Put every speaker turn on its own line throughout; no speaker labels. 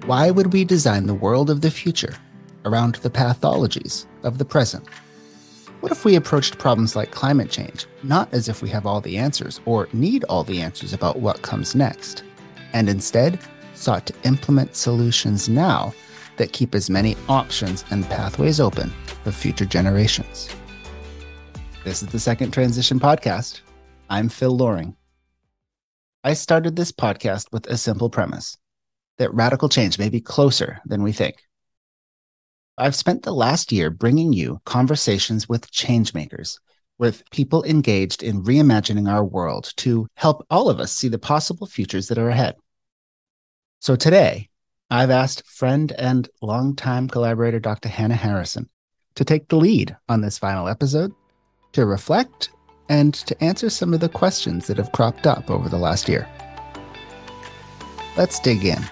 Why would we design the world of the future around the pathologies of the present? What if we approached problems like climate change not as if we have all the answers or need all the answers about what comes next, and instead sought to implement solutions now that keep as many options and pathways open for future generations? This is the Second Transition Podcast. I'm Phil Loring. I started this podcast with a simple premise that radical change may be closer than we think. I've spent the last year bringing you conversations with changemakers, with people engaged in reimagining our world to help all of us see the possible futures that are ahead. So today, I've asked friend and longtime collaborator Dr. Hannah Harrison to take the lead on this final episode, to reflect and to answer some of the questions that have cropped up over the last year. Let's dig in.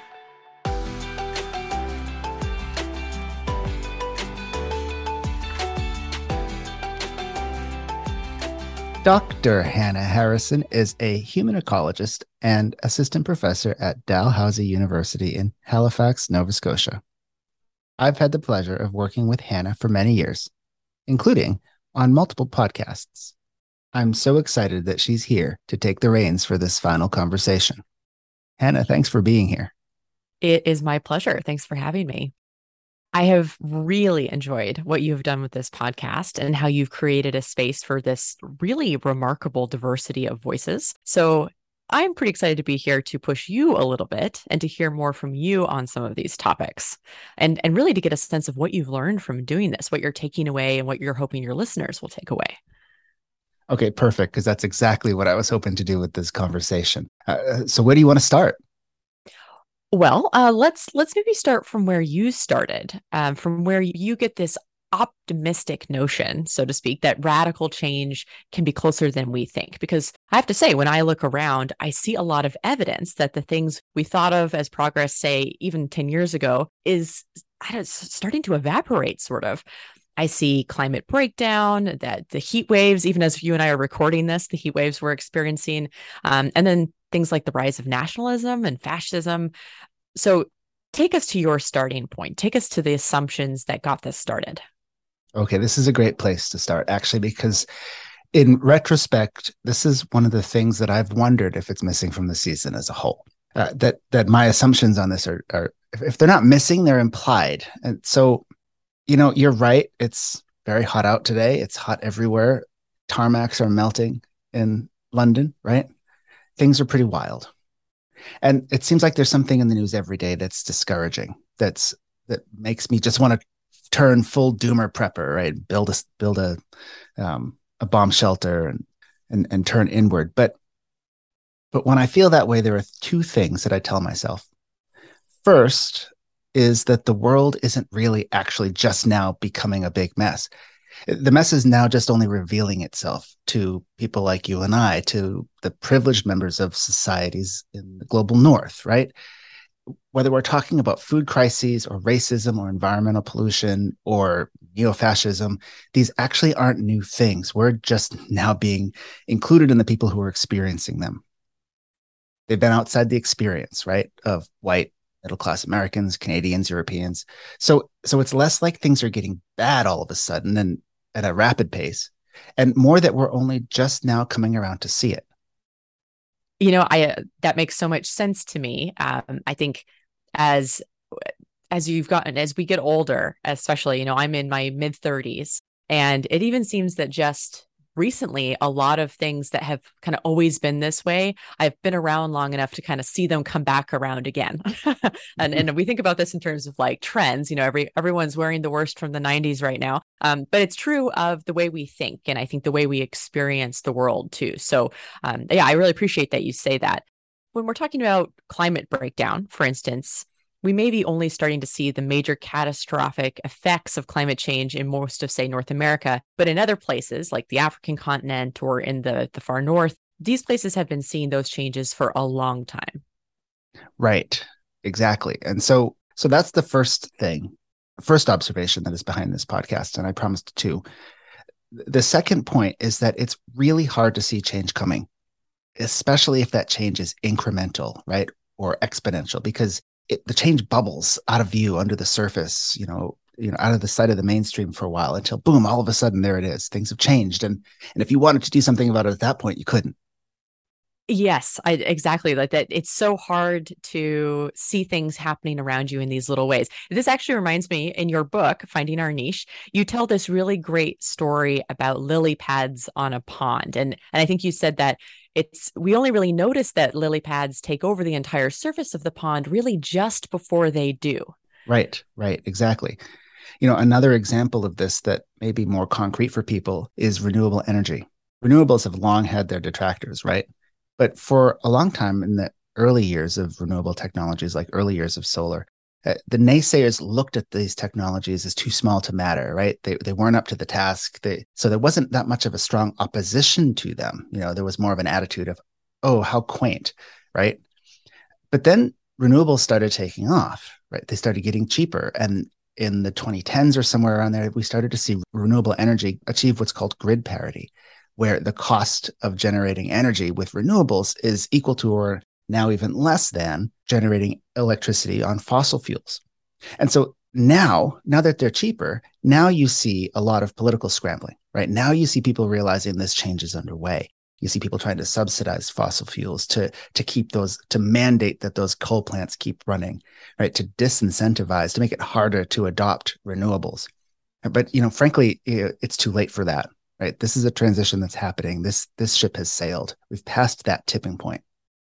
Dr. Hannah Harrison is a human ecologist and assistant professor at Dalhousie University in Halifax, Nova Scotia. I've had the pleasure of working with Hannah for many years, including on multiple podcasts. I'm so excited that she's here to take the reins for this final conversation. Hannah, thanks for being here.
It is my pleasure. Thanks for having me. I have really enjoyed what you've done with this podcast and how you've created a space for this really remarkable diversity of voices. So I'm pretty excited to be here to push you a little bit and to hear more from you on some of these topics and really to get a sense of what you've learned from doing this, what you're taking away and what you're hoping your listeners will take away.
Okay, perfect, because that's exactly what I was hoping to do with this conversation. So where do you want to start?
Well, let's maybe start from where you started, from where you get this optimistic notion, so to speak, that radical change can be closer than we think. Because I have to say, when I look around, I see a lot of evidence that the things we thought of as progress, say, even 10 years ago, is starting to evaporate, sort of. I see climate breakdown, that the heat waves, even as you and I are recording this, the heat waves we're experiencing, and then things like the rise of nationalism and fascism. So take us to your starting point. Take us to the assumptions that got this started.
Okay, this is a great place to start, actually, because in retrospect, this is one of the things that I've wondered if it's missing from the season as a whole. That my assumptions on this are if they're not missing, they're implied. And so, you're right. It's very hot out today. It's hot everywhere. Tarmacs are melting in London, right? Things are pretty wild. And it seems like there's something in the news every day that's discouraging, that makes me just want to turn full doomer prepper, right? Build a bomb shelter and turn inward. But when I feel that way, there are two things that I tell myself. First is that the world isn't really actually just now becoming a big mess. The mess is now just only revealing itself to people like you and I, to the privileged members of societies in the global north, right? Whether we're talking about food crises or racism or environmental pollution or neo-fascism, these actually aren't new things. We're just now being included in the people who are experiencing them. They've been outside the experience, right, of white middle-class Americans, Canadians, Europeans. So it's less like things are getting bad all of a sudden and at a rapid pace, and more that we're only just now coming around to see it.
That makes so much sense to me. I think as we get older, especially, I'm in my mid-30s, and it even seems that just recently, a lot of things that have kind of always been this way, I've been around long enough to kind of see them come back around again. and we think about this in terms of like trends, everyone's wearing the worst from the 90s right now. But it's true of the way we think, and I think the way we experience the world too. So I really appreciate that you say that. When we're talking about climate breakdown, for instance, we may be only starting to see the major catastrophic effects of climate change in most of, say, North America. But in other places, like the African continent or in the far north, these places have been seeing those changes for a long time.
Right, exactly. And so that's the first observation that is behind this podcast, and I promised two. The second point is that it's really hard to see change coming, especially if that change is incremental, right? Or exponential, because the change bubbles out of view under the surface, out of the sight of the mainstream for a while until boom, all of a sudden there it is. Things have changed. And if you wanted to do something about it at that point, you couldn't.
Yes, exactly like that. It's so hard to see things happening around you in these little ways. This actually reminds me in your book, Finding Our Niche, you tell this really great story about lily pads on a pond. And I think you said that we only really notice that lily pads take over the entire surface of the pond really just before they do.
Right, exactly. Another example of this that may be more concrete for people is renewable energy. Renewables have long had their detractors, right? But for a long time in the early years of renewable technologies, like early years of solar, the naysayers looked at these technologies as too small to matter, right? They weren't up to the task. So there wasn't that much of a strong opposition to them. There was more of an attitude of, oh, how quaint, right? But then renewables started taking off, right? They started getting cheaper. And in the 2010s or somewhere around there, we started to see renewable energy achieve what's called grid parity, where the cost of generating energy with renewables is equal to or now even less than generating electricity on fossil fuels. And so now that they're cheaper, now you see a lot of political scrambling, right? Now you see people realizing this change is underway. You see people trying to subsidize fossil fuels to keep those, to mandate that those coal plants keep running, right? To disincentivize, to make it harder to adopt renewables. But, frankly, it's too late for that. Right. This is a transition that's happening. This ship has sailed. We've passed that tipping point.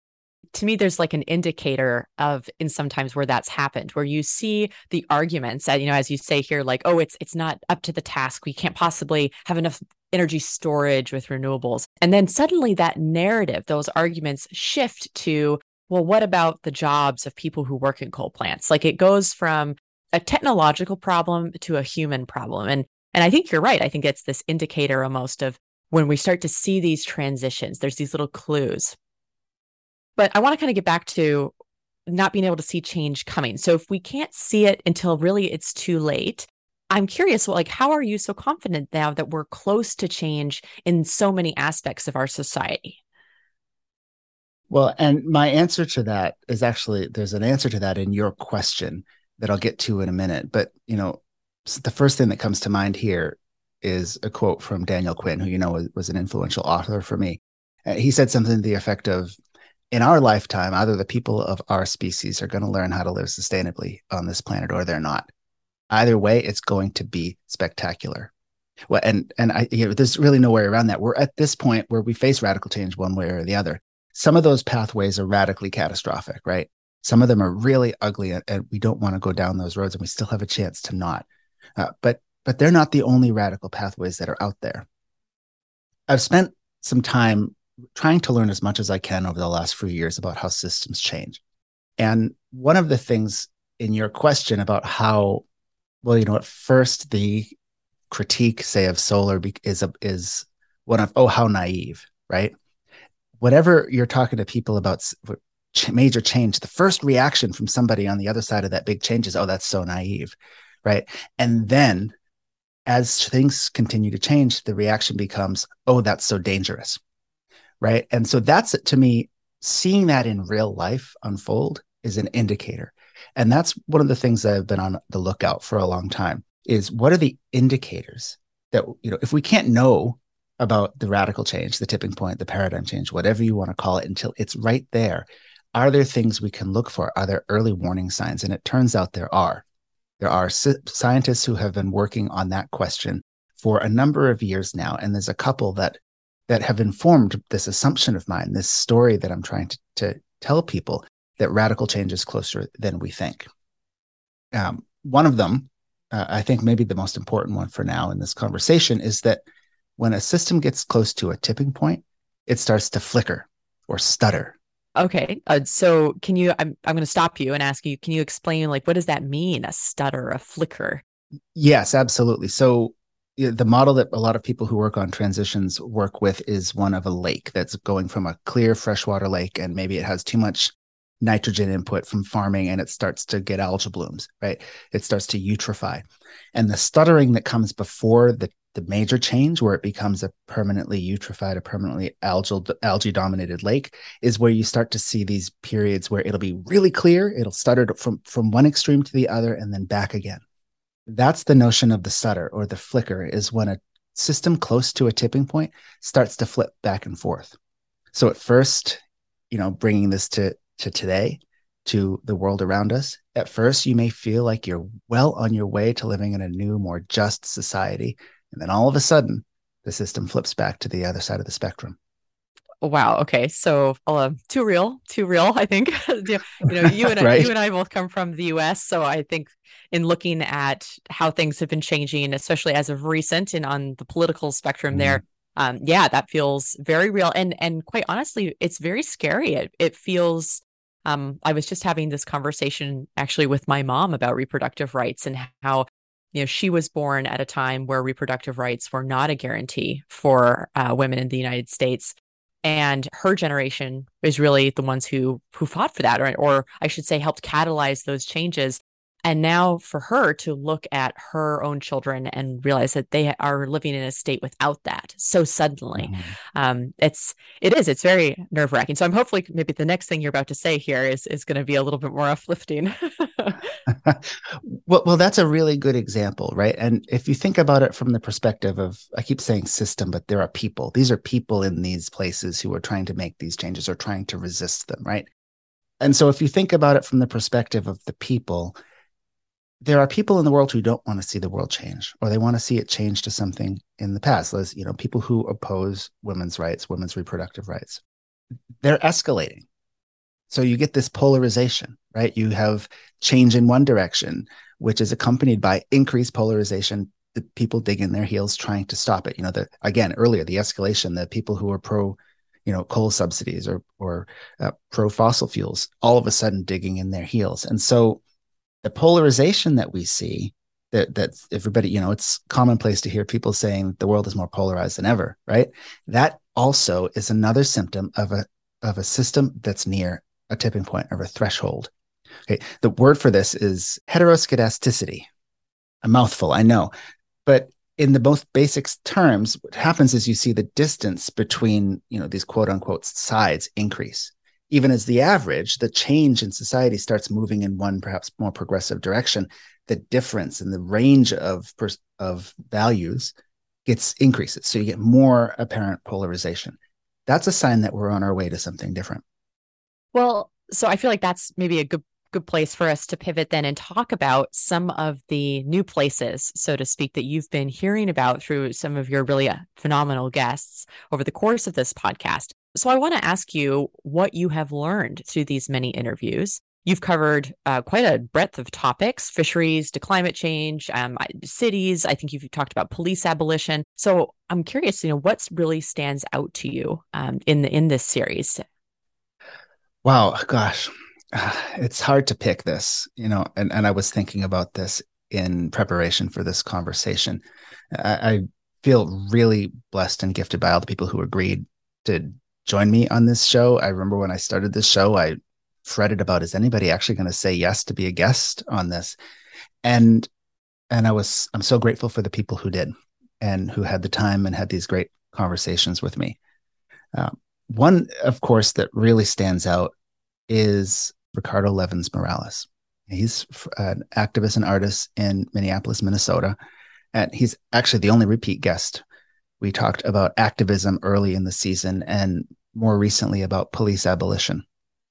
To me, there's like an indicator of in sometimes where that's happened, where you see the arguments that, as you say here, like, oh, it's not up to the task. We can't possibly have enough energy storage with renewables. And then suddenly that narrative, those arguments shift to, well, what about the jobs of people who work in coal plants? Like it goes from a technological problem to a human problem. And I think you're right. I think it's this indicator almost of when we start to see these transitions, there's these little clues. But I want to kind of get back to not being able to see change coming. So if we can't see it until really it's too late, I'm curious, well, like, how are you so confident now that we're close to change in so many aspects of our society?
Well, and my answer to that is actually, there's an answer to that in your question that I'll get to in a minute. But, so the first thing that comes to mind here is a quote from Daniel Quinn, who was an influential author for me. He said something to the effect of, in our lifetime, either the people of our species are going to learn how to live sustainably on this planet or they're not. Either way, it's going to be spectacular. Well, and there's really no way around that. We're at this point where we face radical change one way or the other. Some of those pathways are radically catastrophic, right? Some of them are really ugly, and we don't want to go down those roads, and we still have a chance to not. But they're not the only radical pathways that are out there. I've spent some time trying to learn as much as I can over the last few years about how systems change. And one of the things in your question about how, well, at first the critique, say, of solar is one of, oh, how naive, right? Whenever you're talking to people about major change, the first reaction from somebody on the other side of that big change is, oh, that's so naive, right? And then as things continue to change, the reaction becomes, oh, that's so dangerous, right? And so that's, to me, seeing that in real life unfold is an indicator. And that's one of the things that I've been on the lookout for a long time is, what are the indicators that, if we can't know about the radical change, the tipping point, the paradigm change, whatever you want to call it, until it's right there, are there things we can look for? Are there early warning signs? And it turns out there are. There are scientists who have been working on that question for a number of years now. And there's a couple that have informed this assumption of mine, this story that I'm trying to tell people, that radical change is closer than we think. One of them, I think maybe the most important one for now in this conversation, is that when a system gets close to a tipping point, it starts to flicker or stutter.
Okay. So can you, I'm going to stop you and ask you, can you explain, like, what does that mean? A stutter, a flicker?
Yes, absolutely. So the model that a lot of people who work on transitions work with is one of a lake that's going from a clear freshwater lake, and maybe it has too much nitrogen input from farming and it starts to get algal blooms, right? It starts to eutrofy. And the stuttering that comes before the major change where it becomes a permanently eutrophied, a permanently algae dominated lake, is where you start to see these periods where it'll be really clear. It'll stutter from one extreme to the other and then back again. That's the notion of the stutter or the flicker, is when a system close to a tipping point starts to flip back and forth. So at first, bringing this to today, to the world around us, at first you may feel like you're well on your way to living in a new, more just society. And then all of a sudden, the system flips back to the other side of the spectrum.
Wow. Okay. So too real, I think. You and
Right?
you and I both come from the US. So I think in looking at how things have been changing, especially as of recent and on the political spectrum there, that feels very real. And quite honestly, it's very scary. It feels I was just having this conversation actually with my mom about reproductive rights and how, she was born at a time where reproductive rights were not a guarantee for women in the United States. And her generation is really the ones who fought for that, or I should say, helped catalyze those changes. And now for her to look at her own children and realize that they are living in a state without that so suddenly, it's very nerve wracking. So I'm hopefully maybe the next thing you're about to say here is going to be a little bit more uplifting.
Well, that's a really good example, right? And if you think about it from the perspective of, I keep saying system, but there are people. These are people in these places who are trying to make these changes or trying to resist them, right? And so if you think about it from the perspective of the people, there are people in the world who don't want to see the world change, or they want to see it change to something in the past. There's, people who oppose women's rights, women's reproductive rights. They're escalating. So you get this polarization, right? You have change in one direction, which is accompanied by increased polarization. The people dig in their heels trying to stop it. Again, earlier, the escalation, the people who are pro, coal subsidies or pro fossil fuels, all of a sudden digging in their heels. And so the polarization that we see, that everybody, it's commonplace to hear people saying the world is more polarized than ever, right? That also is another symptom of a system that's near a tipping point or a threshold. Okay, the word for this is heteroskedasticity. A mouthful, I know, but in the most basic terms, what happens is you see the distance between these quote unquote sides increase. Even as the average, the change in society starts moving in one perhaps more progressive direction, the difference in the range of values increases. So you get more apparent polarization. That's a sign that we're on our way to something different.
Well, so I feel like that's maybe a good place for us to pivot then and talk about some of the new places, so to speak, that you've been hearing about through some of your really phenomenal guests over the course of this podcast. So I want to ask you what you have learned through these many interviews. You've covered quite a breadth of topics: fisheries to climate change, cities. I think you've talked about police abolition. So I'm curious, what really stands out to you in this series?
Wow, gosh, it's hard to pick this, and I was thinking about this in preparation for this conversation. I feel really blessed and gifted by all the people who agreed to join me on this show. I remember when I started this show, I fretted about, is anybody actually going to say yes to be a guest on this? And I'm so grateful for the people who did and who had the time and had these great conversations with me. One, of course, that really stands out is Ricardo Levins Morales. He's an activist and artist in Minneapolis, Minnesota, and he's actually the only repeat guest. We talked about activism early in the season and more recently about police abolition.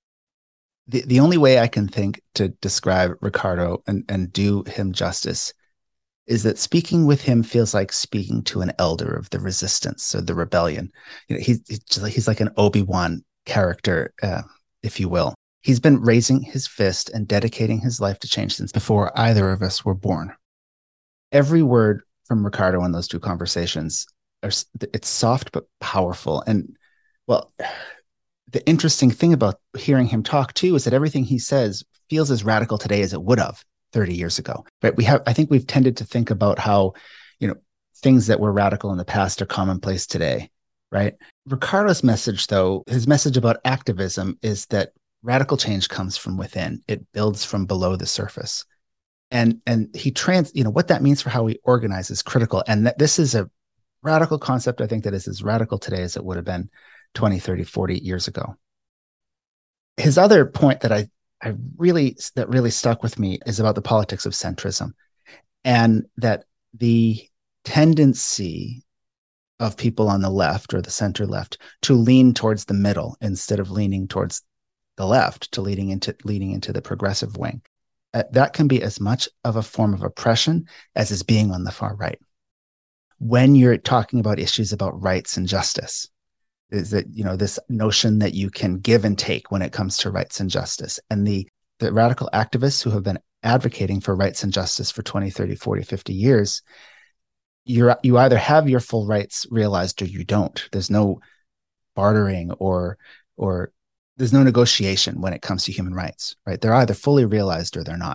The only way I can think to describe Ricardo and do him justice is that speaking with him feels like speaking to an elder of the resistance or the rebellion. He's like an Obi-Wan character, if you will. He's been raising his fist and dedicating his life to change since before either of us were born. Every word from Ricardo in those two conversations, it's soft but powerful. And well, the interesting thing about hearing him talk too is that everything he says feels as radical today as it would have 30 years ago. Right? I think we've tended to think about how, things that were radical in the past are commonplace today, right? Ricardo's message, though, his message about activism is that radical change comes from within. It builds from below the surface. And what that means for how we organize is critical. And that this is a radical concept, I think, that is as radical today as it would have been 20, 30, 40 years ago. His other point that really stuck with me is about the politics of centrism, and that the tendency of people on the left or the center left to lean towards the middle instead of leaning towards the left, to leaning into the progressive wing. That can be as much of a form of oppression as is being on the far right. When you're talking about issues about rights and justice, is that, this notion that you can give and take when it comes to rights and justice. And the radical activists who have been advocating for rights and justice for 20, 30, 40, 50 years, you either have your full rights realized or you don't. There's no bartering or there's no negotiation when it comes to human rights, right? They're either fully realized or they're not.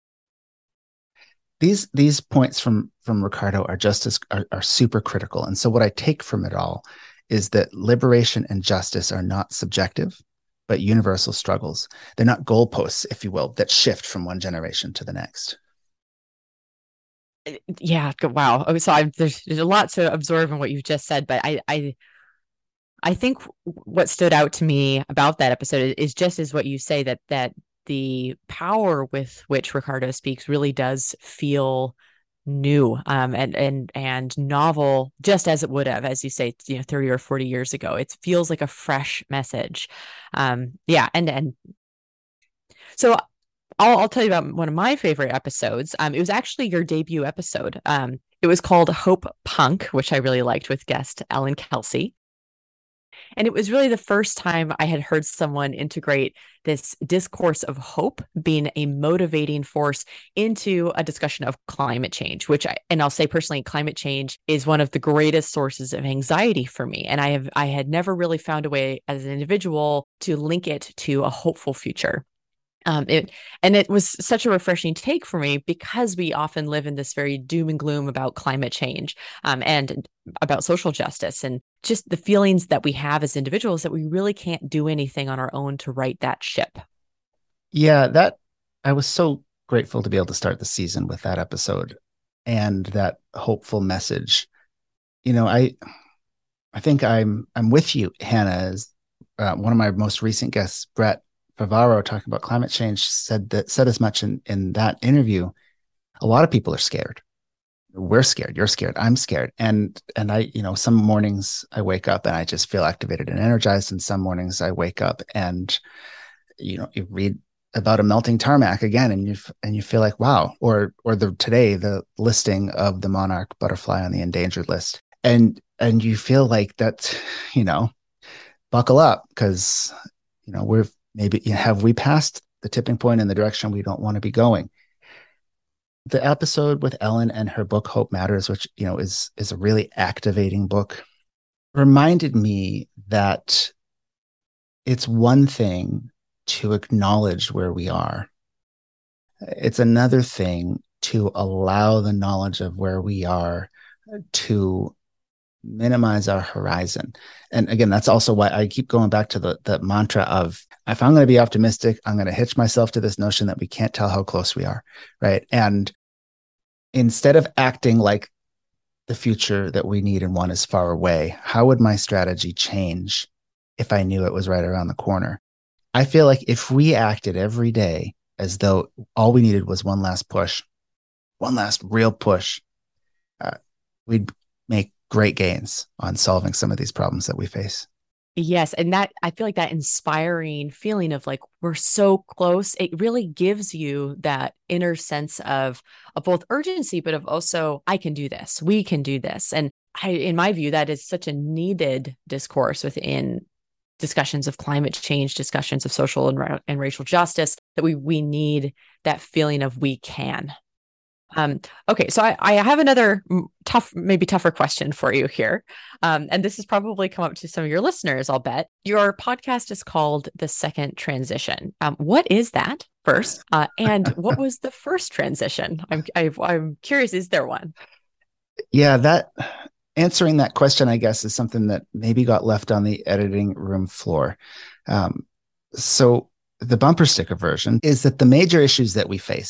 These points from Ricardo are super critical. And so what I take from it all is that liberation and justice are not subjective, but universal struggles. They're not goalposts, if you will, that shift from one generation to the next.
Yeah. Wow. Okay, so there's a lot to absorb in what you've just said, but I think what stood out to me about that episode is just as what you say, that the power with which Ricardo speaks really does feel new and novel, just as it would have, as you say, 30 or 40 years ago. It feels like a fresh message. And so I'll tell you about one of my favorite episodes. It was actually your debut episode. It was called Hope Punk, which I really liked, with guest Ellen Kelsey. And it was really the first time I had heard someone integrate this discourse of hope being a motivating force into a discussion of climate change, I'll say personally, climate change is one of the greatest sources of anxiety for me. And I had never really found a way as an individual to link it to a hopeful future. It was such a refreshing take for me, because we often live in this very doom and gloom about climate change, and about social justice, and just the feelings that we have as individuals that we really can't do anything on our own to right that ship.
Yeah, I was so grateful to be able to start the season with that episode and that hopeful message. I think I'm with you, Hannah. As one of my most recent guests, Brett Favaro, talking about climate change, said as much in that interview. A lot of people are scared. We're scared. You're scared. I'm scared. And I, some mornings I wake up and I just feel activated and energized. And some mornings I wake up and, you read about a melting tarmac again, and you feel like, wow. Or today, the listing of the monarch butterfly on the endangered list. And you feel like that, buckle up, because, have we passed the tipping point in the direction we don't want to be going? The episode with Ellen and her book Hope Matters, which is a really activating book, reminded me that it's one thing to acknowledge where we are. It's another thing to allow the knowledge of where we are to minimize our horizon. And again, that's also why I keep going back to the mantra of, if I'm going to be optimistic, I'm going to hitch myself to this notion that we can't tell how close we are, right? And instead of acting like the future that we need and want is far away, how would my strategy change if I knew it was right around the corner? I feel like if we acted every day as though all we needed was one last push, one last real push, we'd make great gains on solving some of these problems that we face.
Yes. And that, I feel like that inspiring feeling of like, we're so close, it really gives you that inner sense of both urgency, but of also, I can do this, we can do this. And in my view, that is such a needed discourse within discussions of climate change, discussions of social and racial justice, that we need that feeling of we can. Okay, so I have another maybe tougher question for you here. And this has probably come up to some of your listeners, I'll bet. Your podcast is called The Second Transition. What is that first? And what was the first transition? I'm curious, is there one?
Yeah, answering that question, I guess, is something that maybe got left on the editing room floor. So the bumper sticker version is that the major issues that we face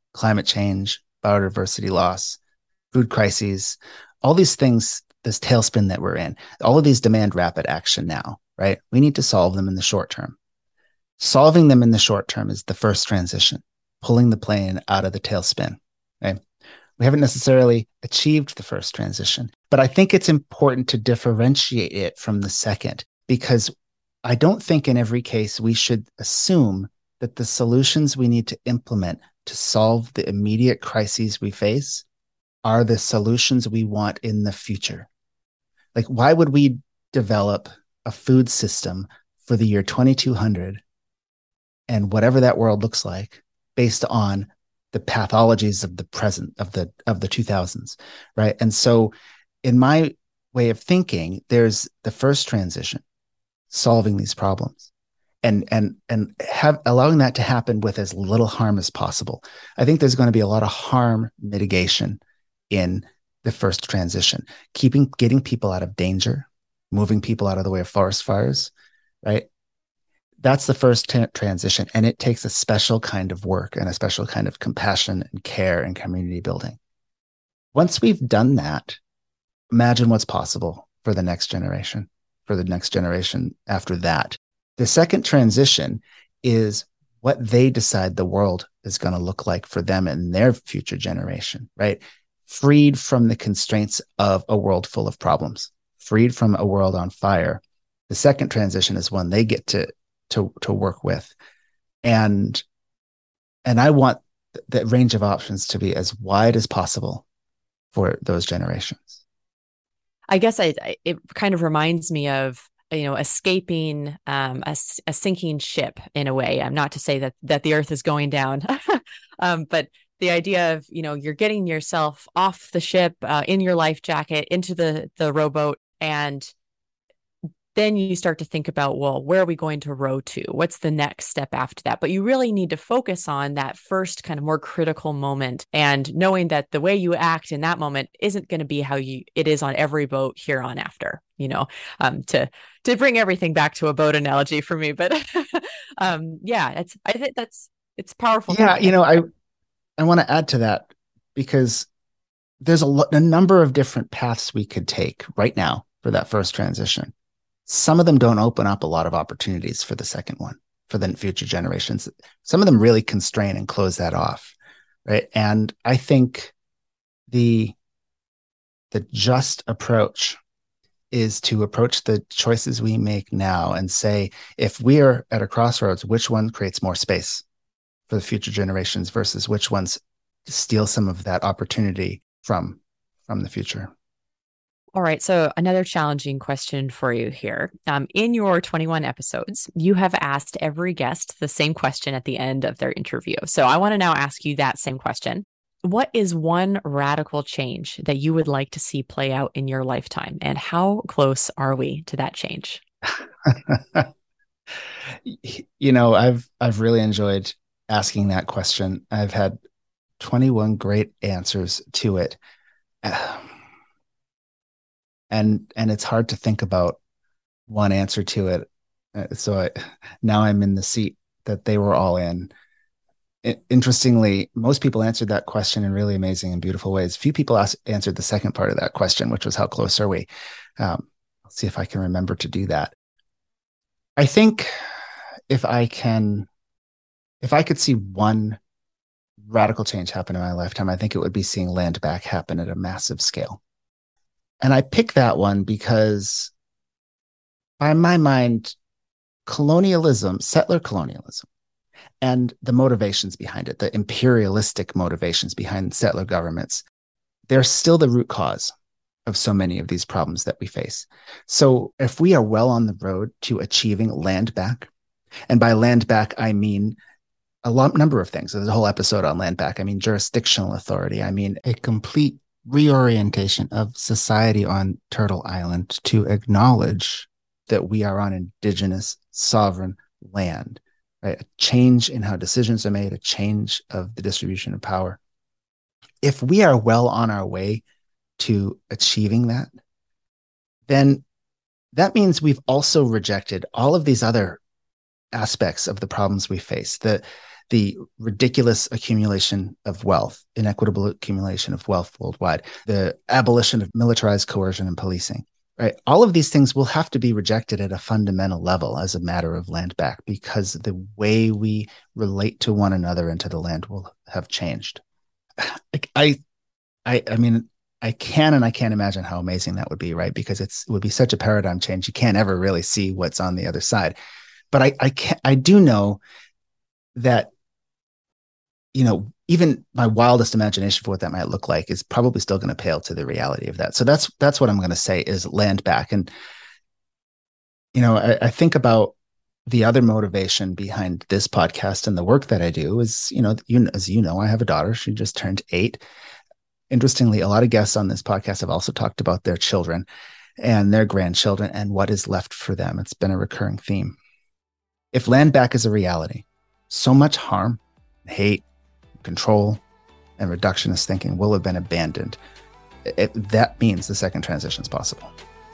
climate change, biodiversity loss, food crises, all these things, this tailspin that we're in, all of these demand rapid action now, right? We need to solve them in the short term. Solving them in the short term is the first transition, pulling the plane out of the tailspin. Okay? We haven't necessarily achieved the first transition, but I think it's important to differentiate it from the second, because I don't think in every case we should assume that the solutions we need to implement to solve the immediate crises we face are the solutions we want in the future. Like, why would we develop a food system for the year 2200 and whatever that world looks like based on the pathologies of the present of the 2000s, right? And so in my way of thinking, there's the first transition, solving these problems and allowing that to happen with as little harm as possible. I think there's going to be a lot of harm mitigation in the first transition, getting people out of danger, moving people out of the way of forest fires, right? That's the first transition. And it takes a special kind of work and a special kind of compassion and care and community building. Once we've done that, imagine what's possible for the next generation, after that. The second transition is what they decide the world is going to look like for them and their future generation, right? Freed from the constraints of a world full of problems, freed from a world on fire. The second transition is one they get to work with. And I want the range of options to be as wide as possible for those generations.
I guess it kind of reminds me of, escaping a sinking ship in a way. I'm not to say that the earth is going down, but the idea of, you're getting yourself off the ship, in your life jacket, into the rowboat, and then you start to think about, well, where are we going to row to? What's the next step after that? But you really need to focus on that first kind of more critical moment, and knowing that the way you act in that moment isn't going to be how it is on every boat here on after, to bring everything back to a boat analogy for me. But I think it's powerful.
Yeah. I want to add to that, because there's a number of different paths we could take right now for that first transition. Some of them don't open up a lot of opportunities for the second one, for the future generations. Some of them really constrain and close that off, right? And I think the just approach is to approach the choices we make now and say, if we are at a crossroads, which one creates more space for the future generations versus which ones steal some of that opportunity from the future.
All right. So another challenging question for you here. In your 21 episodes, you have asked every guest the same question at the end of their interview. So I want to now ask you that same question. What is one radical change that you would like to see play out in your lifetime? And how close are we to that change?
I've really enjoyed asking that question. I've had 21 great answers to it. And it's hard to think about one answer to it. Now I'm in the seat that they were all in. Interestingly, most people answered that question in really amazing and beautiful ways. Few people answered the second part of that question, which was how close are we? I'll see if I can remember to do that. I think if I could see one radical change happen in my lifetime, I think it would be seeing land back happen at a massive scale. And I pick that one because, by my mind, settler colonialism, and the motivations behind it, the imperialistic motivations behind settler governments, they're still the root cause of so many of these problems that we face. So if we are well on the road to achieving land back, and by land back, I mean number of things. There's a whole episode on land back. I mean jurisdictional authority. I mean a complete reorientation of society on Turtle Island to acknowledge that we are on indigenous sovereign land, right? A change in how decisions are made, a change of the distribution of power. If we are well on our way to achieving that, then that means we've also rejected all of these other aspects of the problems we face. the ridiculous accumulation of wealth, inequitable accumulation of wealth worldwide, the abolition of militarized coercion and policing, right? All of these things will have to be rejected at a fundamental level as a matter of land back, because the way we relate to one another and to the land will have changed. I mean, I can and I can't imagine how amazing that would be, right? Because it would be such a paradigm change. You can't ever really see what's on the other side. But I do know that, even my wildest imagination for what that might look like is probably still going to pale to the reality of that. So that's what I'm going to say is land back. And, I think about the other motivation behind this podcast and the work that I do is, as I have a daughter. She just turned 8. Interestingly, a lot of guests on this podcast have also talked about their children and their grandchildren and what is left for them. It's been a recurring theme. If land back is a reality, so much harm, hate, control, and reductionist thinking will have been abandoned. That means the second transition is possible.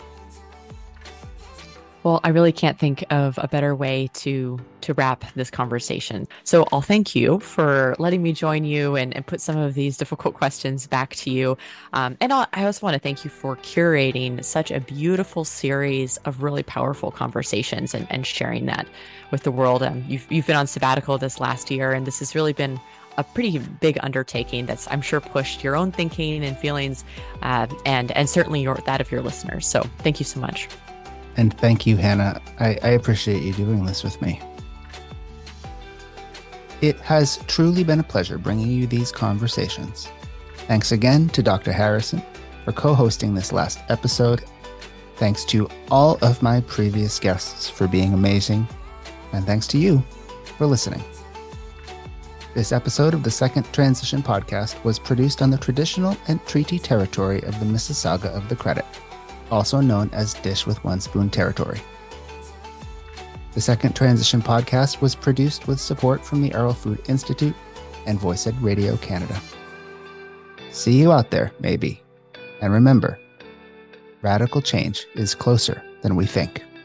Well, I really can't think of a better way to wrap this conversation. So I'll thank you for letting me join you and put some of these difficult questions back to you. And I also want to thank you for curating such a beautiful series of really powerful conversations and sharing that with the world. You've been on sabbatical this last year, and this has really been a pretty big undertaking that's, I'm sure, pushed your own thinking and feelings and certainly that of your listeners. So thank you so much.
And thank you, Hannah. I appreciate you doing this with me. It has truly been a pleasure bringing you these conversations. Thanks again to Dr. Harrison for co-hosting this last episode. Thanks to all of my previous guests for being amazing. And thanks to you for listening. This episode of the Second Transition Podcast was produced on the traditional and treaty territory of the Mississauga of the Credit, also known as Dish with One Spoon territory. The Second Transition Podcast was produced with support from the Arrow Food Institute and VoiceEd Radio Canada. See you out there, maybe. And remember, radical change is closer than we think.